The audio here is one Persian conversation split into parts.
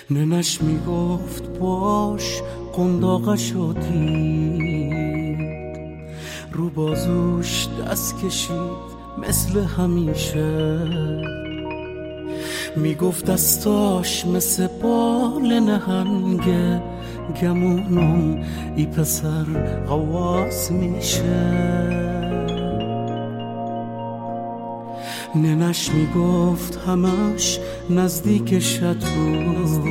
ننش میگفت باش قنداقشو دید، رو بازوش دست کشید مثل همیشه، میگفت دستاش مثل بال نهنگه، گمونم ای پسر غواص میشه. ننش میگفت همش نزدیکش بود،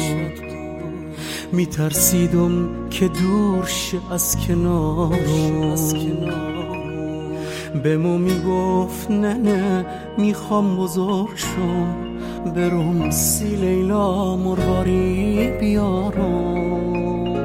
میترسیدم که دور شه از کنارم. به مو میگفت نه میخوام بزرگ شم، برم سی لیلا مرغاری بیارم.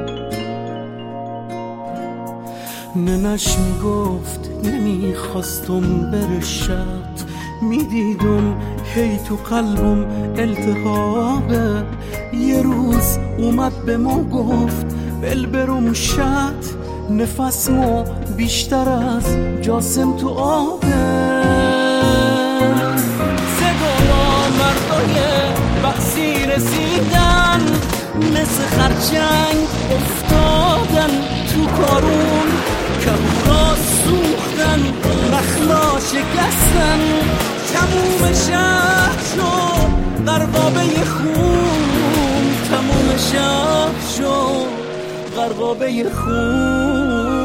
ننش میگفت نمیخواستم بره شط، میدیدم هی تو قلبم التهابه. یه روز اومد به ما گفت بل برم شط، نفسمو بیشتر از جاسم تو آبه. صدا مردای بحثی رسیدن، مثل خرچنگ افتادن تو کارون، کبورا سوختن مخلا شکستن. تموم شهر شد غرقابه خون، تموم شهر شد غرقابه خون.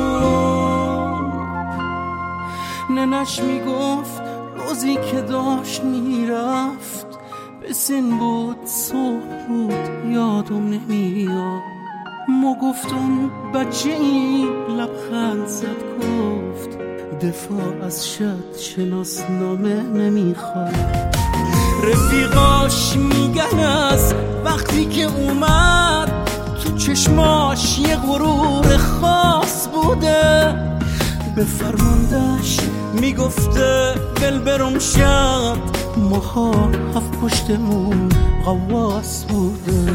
ننش میگفت روزی که داشت میرفت، به سن بود صبح بود یادم نمیاد. ما گفتم بچه این لبخند زد گفت دفاع از شد شناسنامه نمیخواد. رفیقاش میگن از وقتی که اومد تو چشماش یه غرور خاص بوده. به فرماندهش میگفته بل برم شد، ماها هفت پشتمون غواص بوده.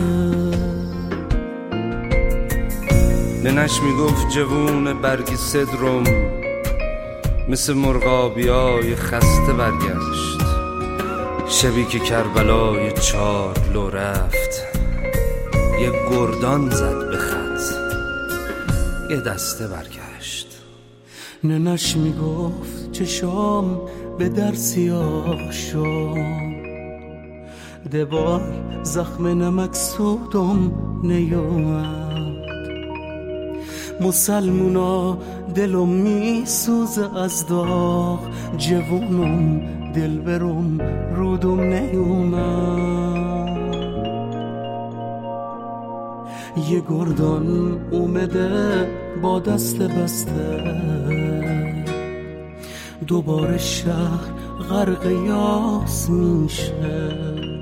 ننش میگفت جوون برگی صدرم مثل مرغابیای خسته برگشت. شبی که کربلای 4 لو رفت، یه گردان زد به خط، یه دسته برگشت. ننش میگفت چشام به در سیاه شد، دبای زخم نمکسودم نیومد. مسلمونا دلم میسوزه از داغ، جوونم دل برم رودم نیومد. یه گردان اومده با دست بسته، دوباره شهر غرق یاس میشه.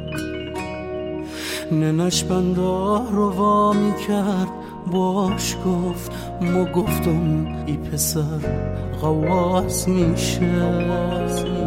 ننش بنده رو وا میکرد باش گفت، ما گفتم ای پسر غواص میشه.